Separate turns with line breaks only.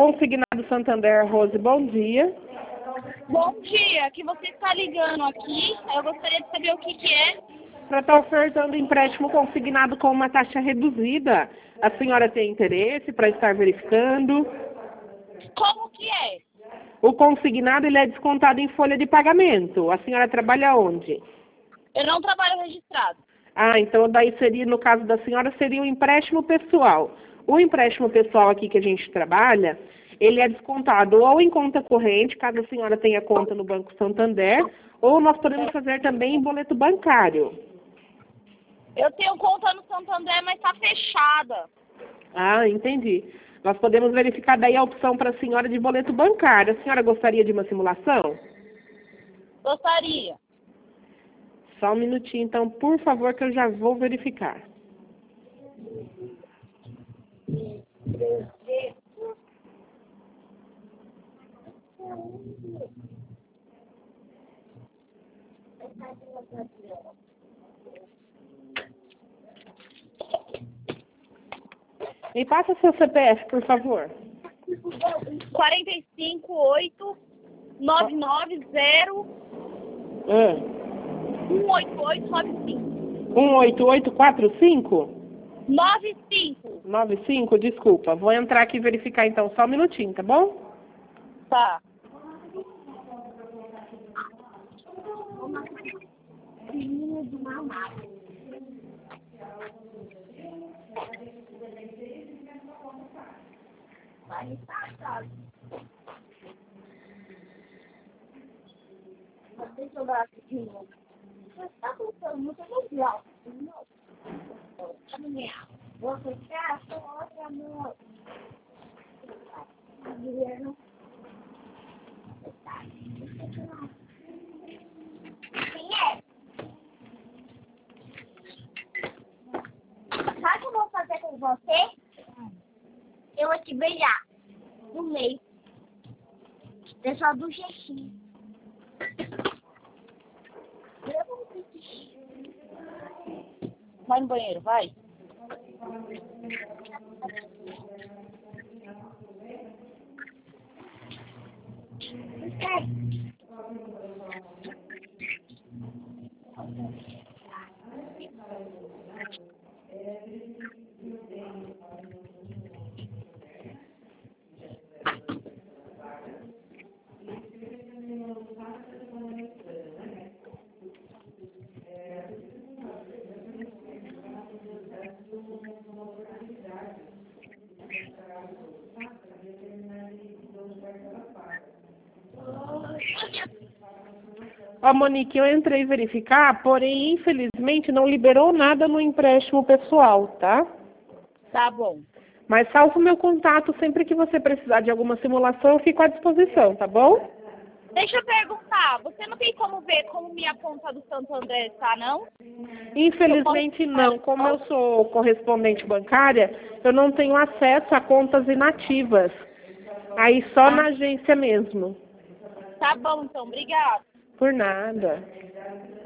Consignado Santander, Rose, bom dia.
Bom dia, que você está ligando aqui. Eu gostaria de saber o que é.
Para estar ofertando empréstimo consignado com uma taxa reduzida. A senhora tem interesse para estar verificando?
Como que é?
O consignado ele é descontado em folha de pagamento. A senhora trabalha onde?
Eu não trabalho registrado.
Ah, então daí seria, no caso da senhora, seria um empréstimo pessoal. O empréstimo pessoal aqui que a gente trabalha, ele é descontado ou em conta corrente, caso a senhora tenha conta no Banco Santander, ou nós podemos fazer também em boleto bancário.
Eu tenho conta no Santander, mas está fechada.
Ah, entendi. Nós podemos verificar daí a opção para a senhora de boleto bancário. A senhora gostaria de uma simulação?
Gostaria.
Só um minutinho, então, por favor, que eu já vou verificar. Me passa seu CPF, por favor.
45 990 18895.
18845?
95.
95, desculpa. Vou entrar aqui e verificar então, só um minutinho, tá bom?
Tá. Deixa eu dar aqui de novo. Você está contando muito legal. Você quer outra amor? Quem é? Sabe o que eu vou fazer com você? Eu vou te beijar no meio. Pessoal do jeitinho. Vai no banheiro, vai.
Ó, Monique, eu entrei verificar, porém, infelizmente, não liberou nada no empréstimo pessoal, tá?
Tá bom.
Mas salvo meu contato, sempre que você precisar de alguma simulação, eu fico à disposição, tá bom?
Deixa eu perguntar, você não tem como ver como minha conta do Santander está, não?
Infelizmente não. Como eu sou correspondente bancária, eu não tenho acesso a contas inativas. Aí só na agência mesmo.
Tá bom, então. Obrigada.
Por nada.